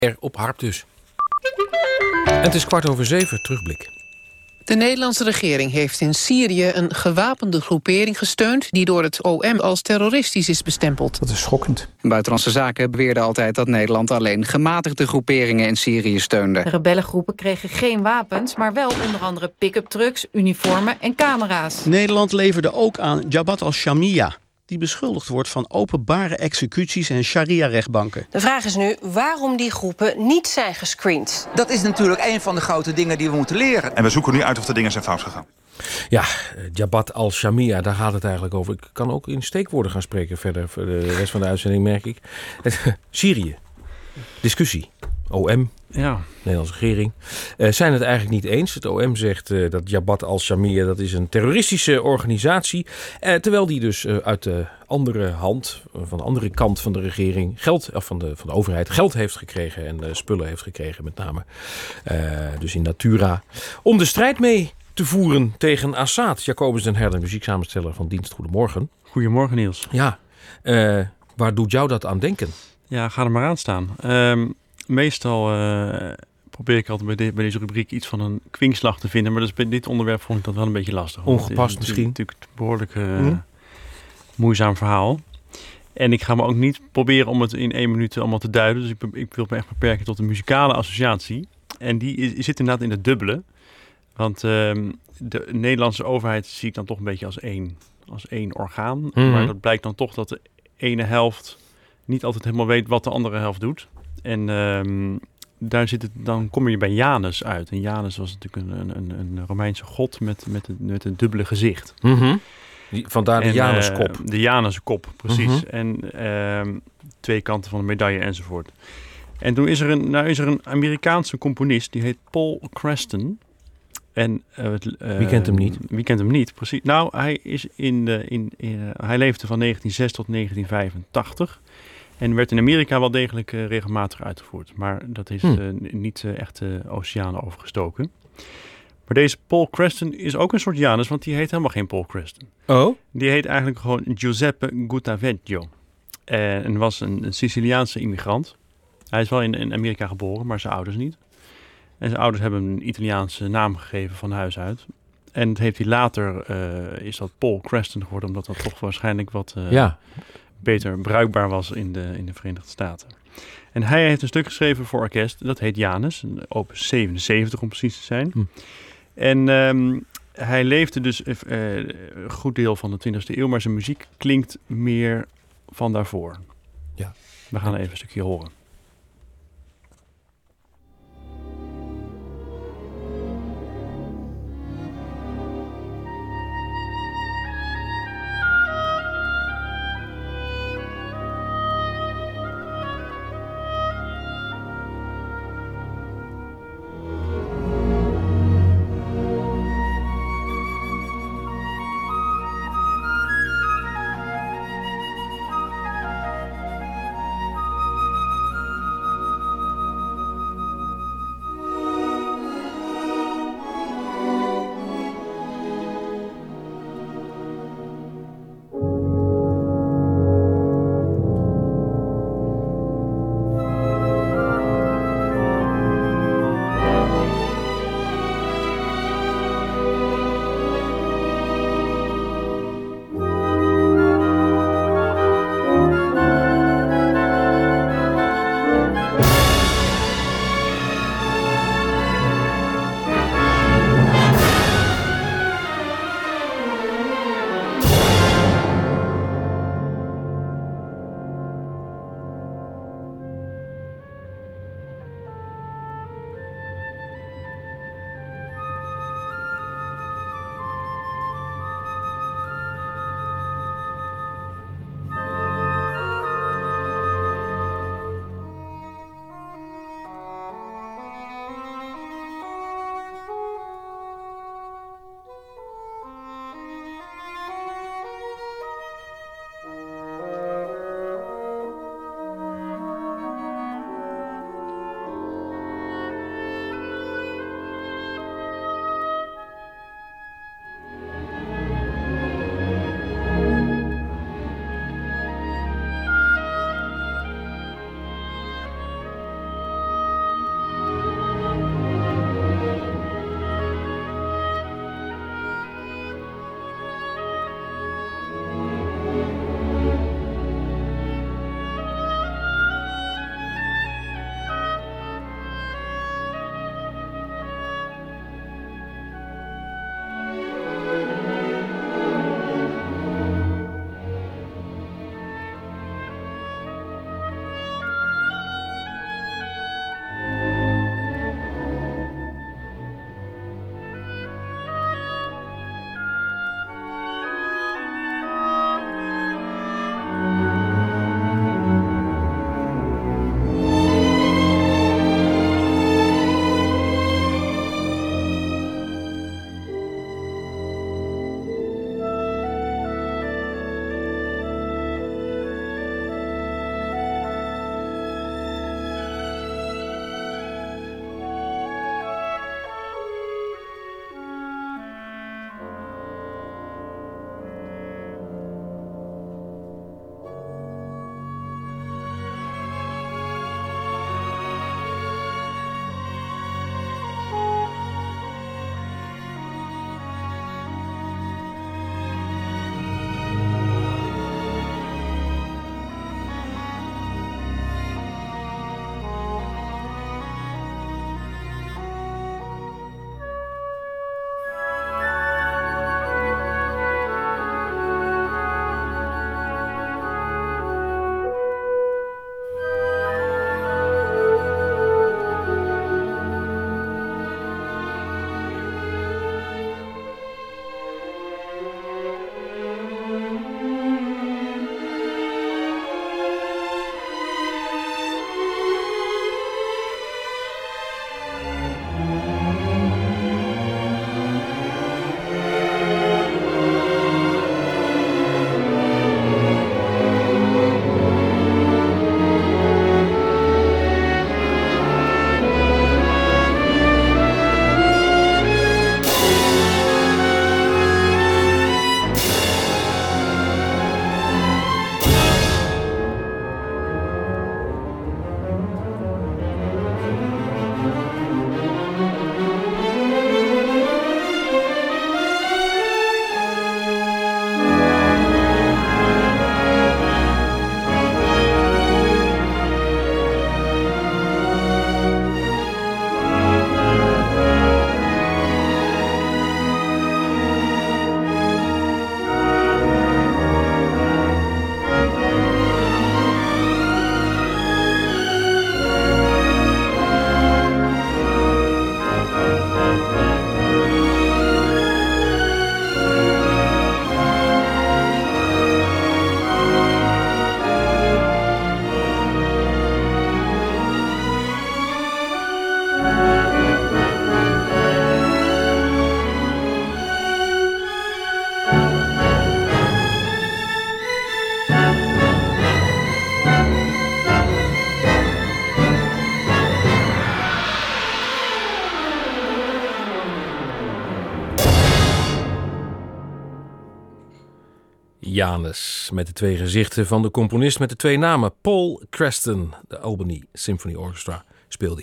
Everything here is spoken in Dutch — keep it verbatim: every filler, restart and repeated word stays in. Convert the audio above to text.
Er op harp dus. En het is kwart over zeven, terugblik. De Nederlandse regering heeft in Syrië een gewapende groepering gesteund die door het O M als terroristisch is bestempeld. Dat is schokkend. Buitenlandse Zaken beweerde altijd dat Nederland alleen gematigde groeperingen in Syrië steunde. De rebellengroepen kregen geen wapens, maar wel onder andere pick-up trucks, uniformen en camera's. Nederland leverde ook aan Jabhat al-Shamia, die beschuldigd wordt van openbare executies en sharia-rechtbanken. De vraag is nu waarom die groepen niet zijn gescreend. Dat is natuurlijk een van de grote dingen die we moeten leren. En we zoeken nu uit of de dingen zijn fout gegaan. Ja, Jabhat al-Shamia, daar gaat het eigenlijk over. Ik kan ook in steekwoorden gaan spreken verder. Voor de rest van de uitzending merk ik. Syrië. Discussie. O M. Ja. Nederlandse regering. Uh, zijn het eigenlijk niet eens. Het O M zegt uh, dat Jabhat al-Shamia dat is een terroristische organisatie. Uh, terwijl die dus uh, uit de andere hand, uh, van de andere kant van de regering, geld, of van de, van de overheid, geld heeft gekregen en uh, spullen heeft gekregen met name. Uh, dus in Natura. Om de strijd mee te voeren tegen Assad. Jacobus den Herder, muzieksamensteller van Dienst Goedemorgen. Goedemorgen Niels. Ja, uh, waar doet jou dat aan denken? Ja, ga er maar aan staan. Um, meestal uh, probeer ik altijd bij, de, bij deze rubriek iets van een kwinkslag te vinden. Maar dus bij dit onderwerp vond ik dat wel een beetje lastig. Ongepast misschien? Het is natuurlijk een behoorlijk uh, hmm. moeizaam verhaal. En ik ga me ook niet proberen om het in één minuut allemaal te duiden. Dus ik, ik wil me echt beperken tot een muzikale associatie. En die is, zit inderdaad in het dubbele. Want uh, de Nederlandse overheid zie ik dan toch een beetje als één, als één orgaan. Mm-hmm. Maar dat blijkt dan toch dat de ene helft niet altijd helemaal weet wat de andere helft doet. En um, daar zit het, dan kom je bij Janus uit. En Janus was natuurlijk een, een, een Romeinse god met, met, een, met een dubbele gezicht. Mm-hmm. Die, vandaar de en, Januskop. Uh, de Januskop, precies. Mm-hmm. En uh, twee kanten van de medaille enzovoort. En toen is er een, nou is er een Amerikaanse componist, die heet Paul Creston. En, uh, uh, wie kent hem niet? Wie kent hem niet, precies. Nou, hij, is in de, in, in, uh, hij leefde van negentien zes tot negentien vijfentachtig. En werd in Amerika wel degelijk uh, regelmatig uitgevoerd. Maar dat is uh, niet uh, echt de uh, oceanen overgestoken. Maar deze Paul Creston is ook een soort Janus, want die heet helemaal geen Paul Creston. Oh? Die heet eigenlijk gewoon Giuseppe Guttaveggio. Uh, en was een, een Siciliaanse immigrant. Hij is wel in, in Amerika geboren, maar zijn ouders niet. En zijn ouders hebben een Italiaanse naam gegeven van huis uit. En het heeft hij later, uh, is dat Paul Creston geworden, omdat dat toch waarschijnlijk wat uh, ja. beter bruikbaar was in de, in de Verenigde Staten. En hij heeft een stuk geschreven voor orkest, dat heet Janus, opus zevenenzeventig om precies te zijn. Hm. En um, hij leefde dus uh, een goed deel van de twintigste eeuw, maar zijn muziek klinkt meer van daarvoor. Ja. We gaan even een stukje horen. Janus. Met de twee gezichten van de componist met de twee namen. Paul Creston, de Albany Symphony Orchestra, speelde